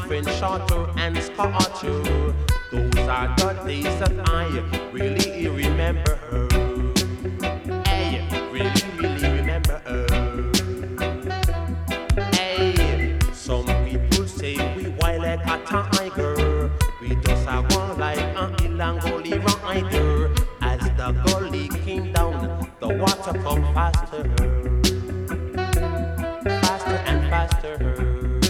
friend Shorter and Scorcher. Those are the days that I really remember her. Hey, really remember her. Hey, some people say we wild like a tiger. We just a one like an Ilangoli rider. As the gully came down, the water come faster.